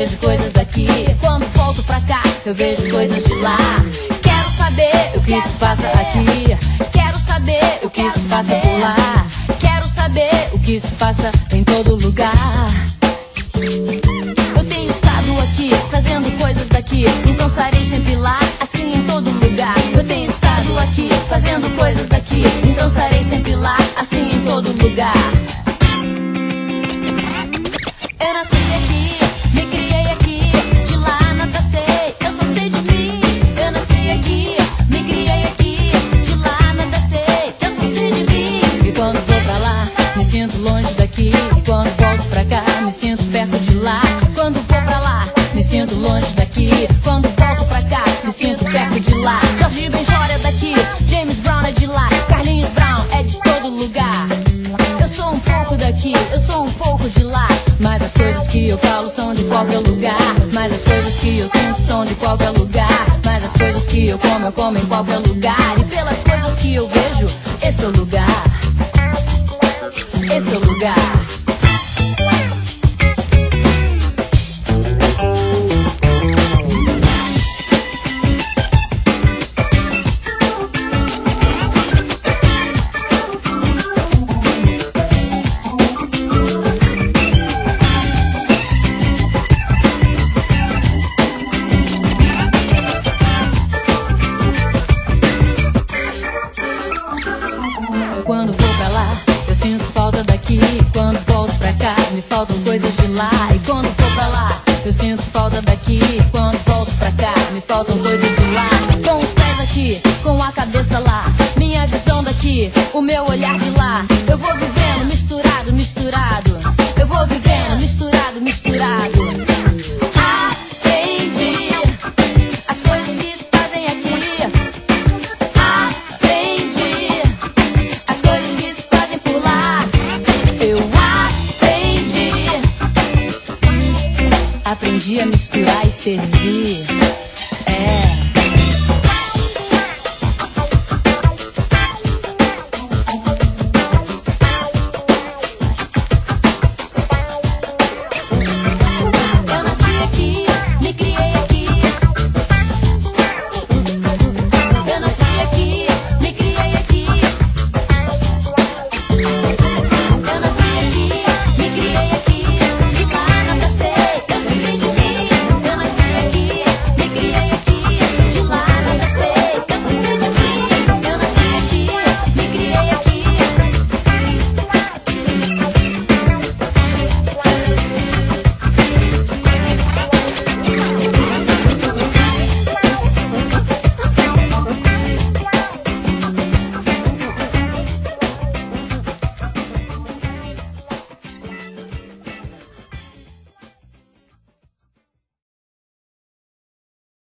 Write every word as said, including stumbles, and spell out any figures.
vejo coisas daqui. Quando volto pra cá, eu vejo coisas de lá. Quero saber o que se passa aqui. Quero saber o que se passa por lá. Quero saber o que se passa em todo lugar. Eu tenho estado aqui, fazendo coisas daqui, então estarei sempre lá, assim em todo lugar. Eu tenho estado aqui, fazendo coisas daqui, então estarei sempre lá, assim em todo lugar. Eu nasci aqui, me criei aqui, de lá nada sei, eu só sei de mim. Eu nasci aqui, me criei aqui, de lá nada sei, eu só sei de mim. E quando vou pra lá, me sinto longe daqui. E quando volto pra cá, me sinto perto de lá. Quando vou pra lá, me sinto longe daqui. Quando volto pra cá, me sinto perto de lá. Jorge Benjor é daqui, James Brown é de lá, Carlinhos Brown é de todo lugar. Eu sou um pouco daqui, eu sou um pouco de lá. Mas as coisas que eu falo são de qualquer lugar. Mas as coisas que eu sinto são de qualquer lugar. Mas as coisas que eu como, eu como em qualquer lugar. E pelas coisas que eu vejo, esse é o lugar. Esse é o lugar. Quando vou pra lá, eu sinto falta daqui. Quando volto pra cá, me faltam coisas de lá. E quando vou pra lá, eu sinto falta daqui. Quando volto pra cá, me faltam coisas de lá. Com os pés aqui, com a cabeça lá, minha visão daqui, o meu olhar de lá. Eu vou vivendo misturado, misturado. Eu vou vivendo misturado, misturado. Aprendi as coisas que se fazem aqui. Aprendi as coisas que se fazem por lá. Eu aprendi. Aprendi a misturar e servir. É.